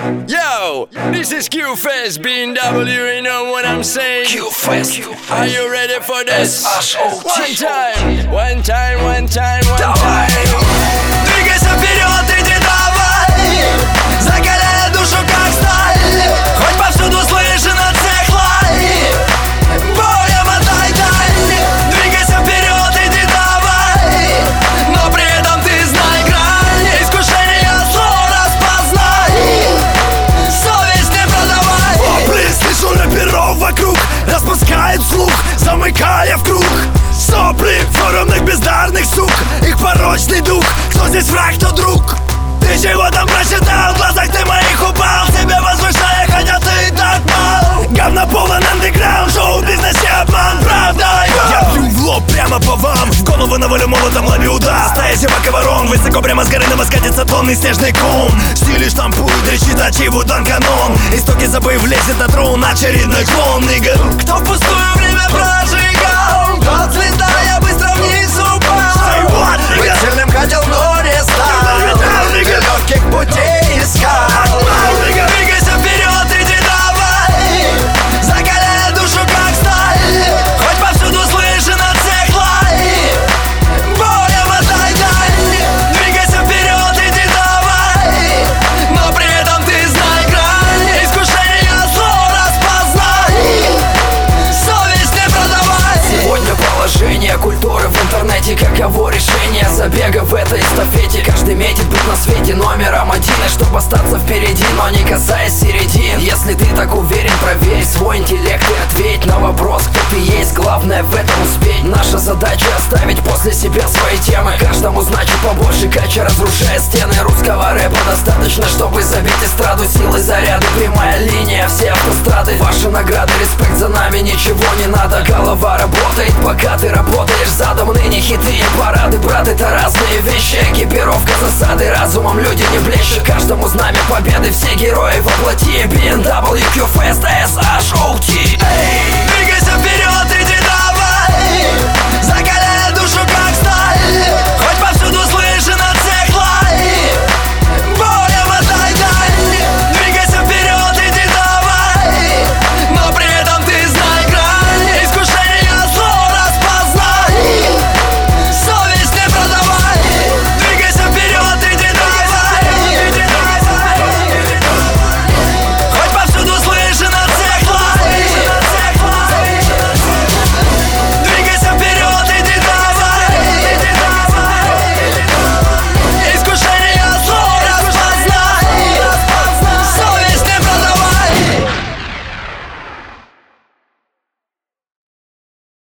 Yo, this is Q-Fest, BMW, you know what I'm saying? Q-Fest. Are you ready for this? S-H-O-T. One time. Давай. Двигайся вперед, иди давай. Закаляй душу как сталь. Хоть повсюду слышно цех лай. Боя мотай даль. Двигайся вперед, иди давай. Но при этом ты знай грань. Искушение зло распознай. Совесть не продавай. Опры, слышу рэперов вокруг. Распускает слух, замыкая в круг. Сопли форумных бездарных сук. Их порочный дух. Кто здесь враг, кто друг? Ты чего там прочитал? В глазах ты моих упал. Себя возвышая, хотя ты и так мал. Говно полон андеграунд. Шоу-бизнес и обман. Правда, я бью в лоб прямо по вам. В голову навалю молотом, лови удар. Стая зевак и ворон. Высоко прямо с горы на вас катится тонный снежный ком. Стили штампуют, речи тачиву дан канон. Истоки забыв влезет на трон. Очередной клон, нига. Кто в пустое время прожигал, тот взлетая быстро вниз упал. Быть сильным хотел, но не стал. Легких путей искал. Двигайся вперед, иди давай. Закаляй душу как сталь. Хоть повсюду слышно цех лай. Боя мотай даль. Двигайся вперед, иди давай. Но при этом ты знай грань. Искушение зло распознай. Совесть не продавай. Сегодня положение культуры в интернете. Каково решение забега в этой эстафете? Каждый метит быть на свете номером один, и чтобы остаться впереди, но не касаясь середин. Если ты так уверен, проверь свой интеллект и ответь на вопрос, кто ты есть. Главное в этом успеть. Наша задача оставить после себя свои темы. Каждому значит побольше кача, разрушая стены русского рэпа. Достаточно, чтобы забить эстраду силой заряда. Прямая линия, все автострады. Ваши награды, респект за нами, ничего не надо. Голова работает, пока ты работаешь задом. Ныне хиты и парады, брат, это разные вещи. Экипировка, засады, разумом люди не блещут. Каждому знамя победы, все герои воплоти. BMW, Q-Fest, S-H-O-T.